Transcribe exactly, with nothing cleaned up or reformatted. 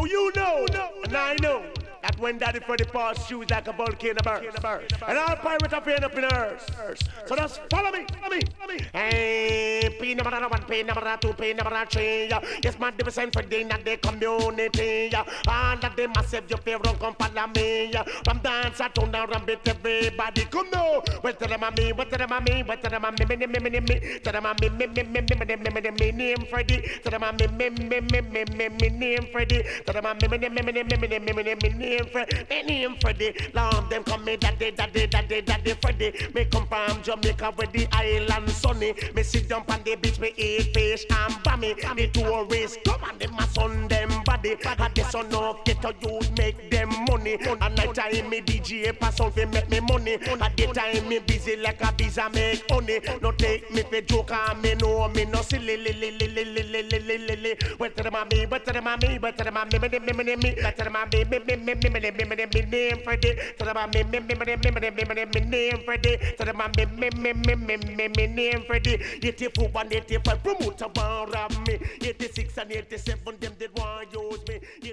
Oh, you know, and I know that when Daddy Freddy pass shoes like a volcano burst, and all pirates are paying up in earth. So just follow me, follow me, follow me. Hey, P number one, P number two, P number three. Yes, man, they send for the not the community. All of the massive, you feel wrong, come follow me. From dance, I turn around, beat everybody. Come now. Well, tell them I'm me, what tell them I'm me, what tell them I'm me, me, me, me, me, me. Tell them I'm me, me, me, me, me, me, me, me, me, name Freddy. Tell them I'm me, me, me, me, me, me, me, name Freddy. Tell them I'm me, me, me, me, me, me, me, me, me, me, name Freddy. Me name Freddy. Love them come me daddy, daddy, daddy, daddy Freddy. Me come from Jamaica where the island sunny. Me sit down on the beach, me eat fish and bammy. The tourists come and them a sun them body. And the sun of get a youth make them money. And night time me D J pass on fi make me money. At the time me busy like a bees and make honey. No take me for joke and me know me no silly li li li li li li li li li li. But tell them a me, but tell them a me, but tell them a me me me me me me. But tell them a me me me me me me me me me name Freddy. Tell them a me me me me me me me me me name Freddy. Tell them a me me me me me me me name Freddy. eighty-four and eighty-five promoter war of me. eighty-six and eighty-seven them did want use me.